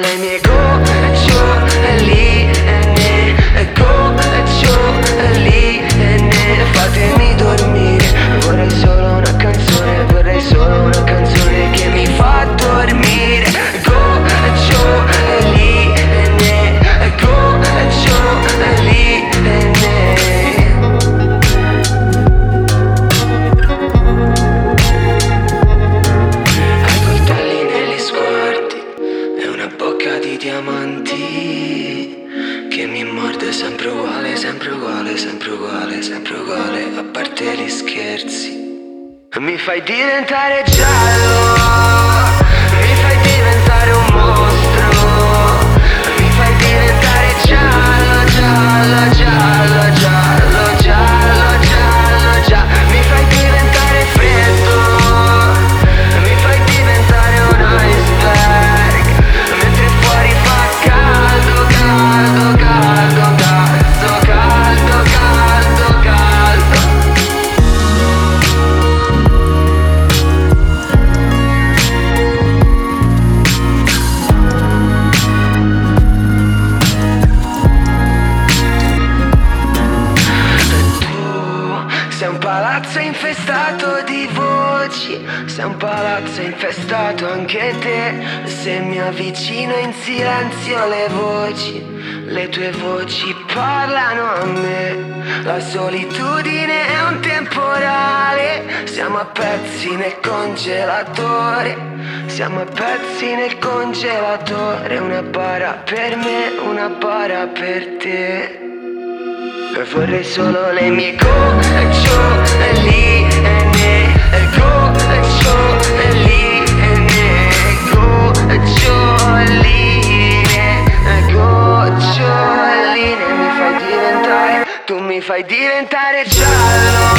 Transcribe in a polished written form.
le mie gocciole gocciole fatemi dormire. Vorrei solo una canzone, vorrei solo una canzone che mi fa dormire. Gocciole gocciole di diamanti che mi morde sempre uguale, sempre uguale, sempre uguale, sempre uguale, a parte gli scherzi. Mi fai diventare giallo, mi fai diventare un mostro, mi fai diventare giallo, giallo, giallo, giallo, giallo, giallo, giallo, mi fai diventare freddo, mi fai diventare un iceberg, mentre fuori fa caldo, caldo, caldo, caldo, caldo, caldo, caldo. Sei un palazzo infestato di voci, sei un palazzo infestato anche te. Se mi avvicino in silenzio le tue voci parlano a me. La solitudine è un temporale, siamo a pezzi nel congelatore, siamo a pezzi nel congelatore. Una bara per me, una bara per te. E vorrei solo le mie goccioline, gioccioline, gioccioline. Mi fai diventare, tu mi fai diventare giallo,